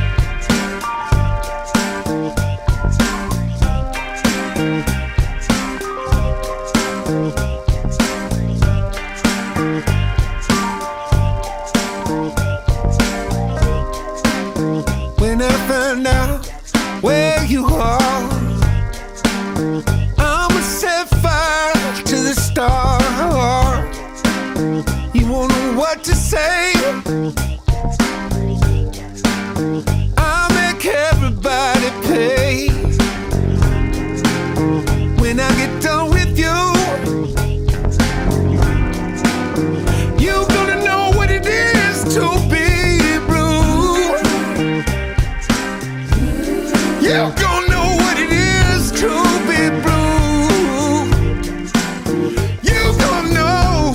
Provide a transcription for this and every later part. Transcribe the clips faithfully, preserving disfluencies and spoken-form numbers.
When I find out where you are, I'ma set fire to the stars. You won't know what to say. I'll make everybody pay. When I get done with you, you're gonna know what it is to be blue. You're gonna know what it is to be blue. You're gonna know.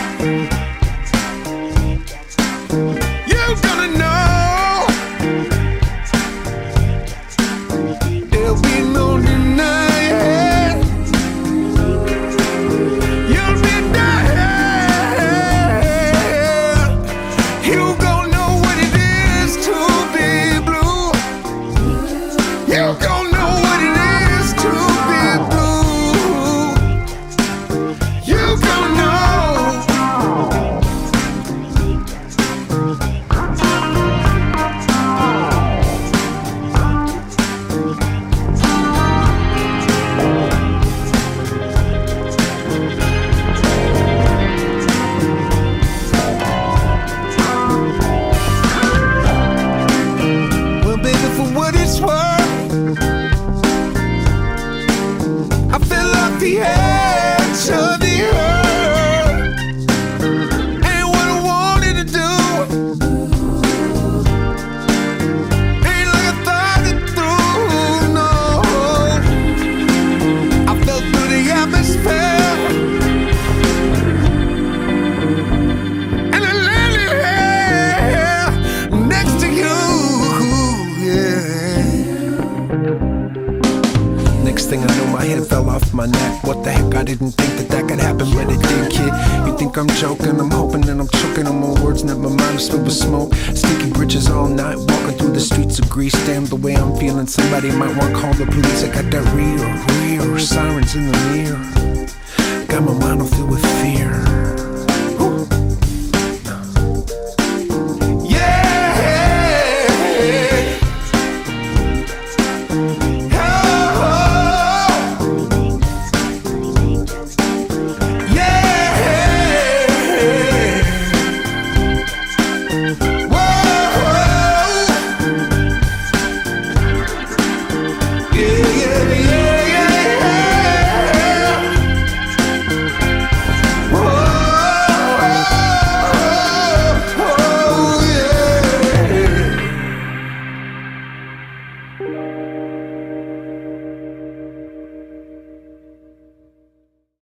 You're gonna know. There'll be no denying. You'll be dying. You gonna know what it is to be blue. You gonna know what it is to be blue. You gonna know. Well, baby, for what it's worth, I feel like the edge of the earth. Ain't what I wanted to do. Ain't like I thought it through, no. I felt through the atmosphere, and I landed here next to you, yeah. Next thing I know, my head fell off my neck. What the heck, I didn't think that that could happen, but it did, kid. You think I'm joking? I'm hoping that I'm choking on my words, and that my mind is filled with smoke. Sticky bridges all night, walking through the streets of Greece. Damn, the way I'm feeling, somebody might want to call the police. I got that real, real sirens in the mirror. Got my mind all filled with fear.